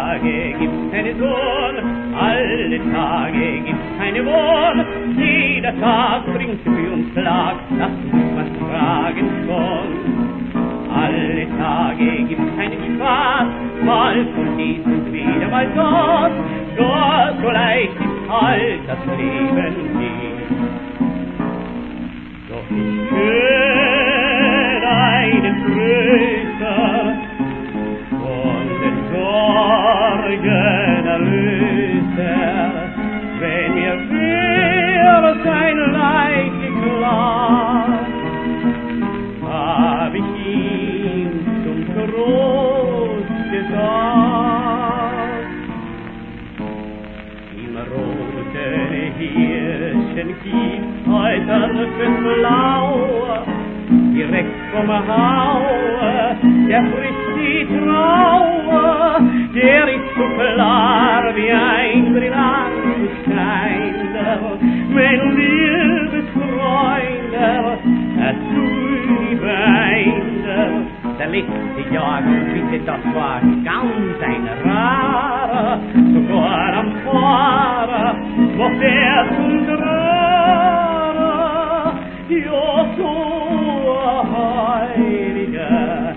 Tage gibt's keine Sonne, alle Tage gibt's keine Wohl. Jeder Tag bringt für uns Schlag, das muss man fragen schon. Alle Tage gibt's keinen Spaß, mal von dies und wieder mal dort. Doch so leicht ist halt das Leben nicht. Doch ich kenne einen Tröster, von den Sorgen Erlöser, wenn mir wäre sein Leid geklagt, hab ich ihm zum Trost gesagt. Im roten Hirschen gibt heute ein Blau, direkt vom Haue, der frisst die Trauer, der ist so klar wie ein Brillantstein. Wenn wir des Freunde, du die Beine, der letzte Jahr, bitte, das war ganz ein rarer, sogar am Fahrer, noch der zum Drahrer, ja, so